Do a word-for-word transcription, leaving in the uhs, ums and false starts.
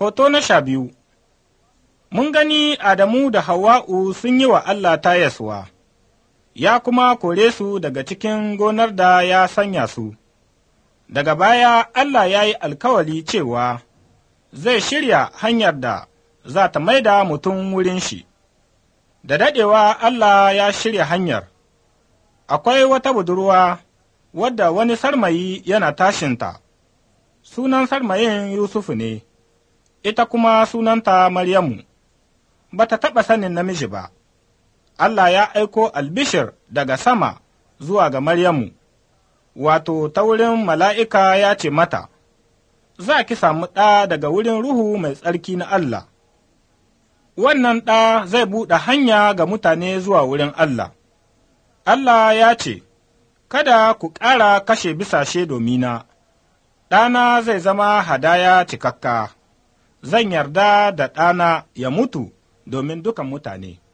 Hoto na sha biyu Mun gani Adamu da Hawwa'u sun yi wa Allah tayaswa, ya kuma kore su daga cikin gonar da ya sanya su. Daga baya Allah ya yi alkawari cewa zai shirya hanyar da za ta maida mutum wurin shi. Da daɗewa Allah ya shirya hanyar. Akwai wata budurwa wadda wani sarmayi yana tashinta, sunan sarmayin Yusufu ne, ita kuma sunanta Maryamu, ba ta taɓa sanin namiji ba. Allah ya aiko albishir daga sama zuwa ga Maryamu, wato ta wurin mala'ika ya ce mata, Za ki samu ɗa daga wurin Ruhu mai tsarki na Allah. Wannan ɗa zai buɗe hanya ga mutane zuwa wurin Allah. Allah ya ce, Kada ku ƙara kashe bisashe domina, ɗana zai zama hadaya cikakka, zan yarda da ɗana ya mutu domin dukan mutane.